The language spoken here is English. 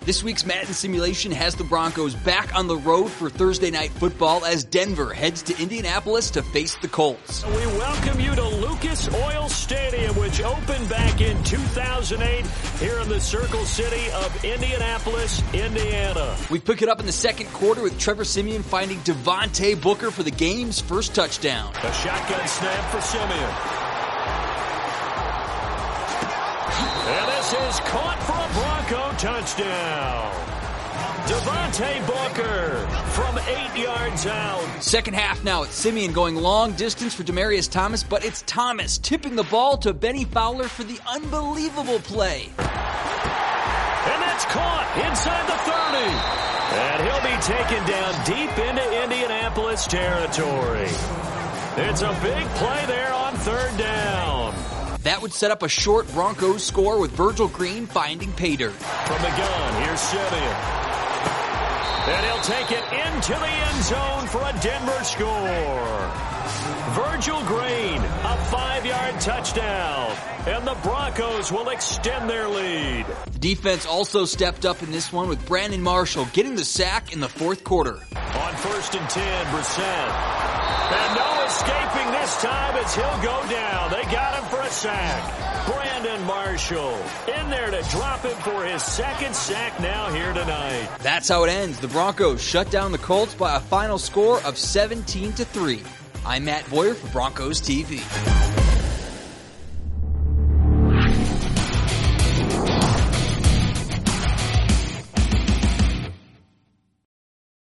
This week's Madden simulation has the Broncos back on the road for Thursday Night Football as Denver heads to Indianapolis to face the Colts. We welcome you to Lucas Oil Stadium, which opened back in 2008 here in the Circle City of Indianapolis, Indiana. We pick it up in the second quarter with Trevor Siemian finding Devontae Booker for the game's first touchdown. A shotgun snap for Siemian. And this is caught for a Bronco touchdown. Devontae Booker from 8 yards out. Second half now, it's Siemian going long distance for Demaryius Thomas, but it's Thomas tipping the ball to Benny Fowler for the unbelievable play. And that's caught inside the 30. And he'll be taken down deep into Indianapolis territory. It's a big play there on third down. That would set up a short Broncos score with Virgil Green finding pay dirt. From the gun, here's Siemian. And he'll take it into the end zone for a Denver score. Virgil Green, a 5-yard touchdown. And the Broncos will extend their lead. The defense also stepped up in this one with Brandon Marshall getting the sack in the fourth quarter. On 1st and 10, Brissett. And no escaping this time as he'll go down. They got him for a sack. Brandon Marshall in there to drop him for his second sack now here tonight. That's how it ends. The Broncos shut down the Colts by a final score of 17-3. I'm Matt Boyer for Broncos TV.